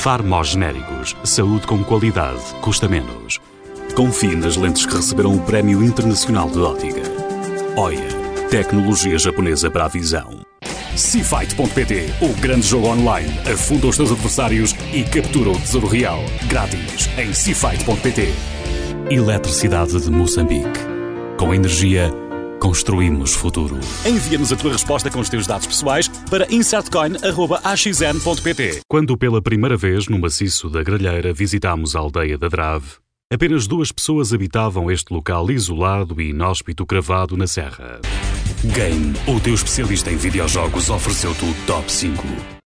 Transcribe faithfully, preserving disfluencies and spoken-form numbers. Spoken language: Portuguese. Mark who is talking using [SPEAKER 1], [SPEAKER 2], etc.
[SPEAKER 1] Farmogénicos. Saúde com qualidade. Custa menos. Confie nas lentes que receberam o Prémio Internacional de Ótica. Oia. Tecnologia japonesa para a visão. Seafight ponto pt. O grande jogo online. Afunda os teus adversários e captura o tesouro real. Grátis em Seafight ponto pt. Eletricidade de Moçambique. Com energia, construímos futuro. Envia-nos a tua resposta com os teus dados pessoais para insertcoin arroba a x n ponto p t. Quando pela primeira vez no maciço da Gralheira visitámos a aldeia da Drave, apenas duas pessoas habitavam este local isolado e inóspito cravado na serra. Game, o teu especialista em videojogos, ofereceu-te o top cinco.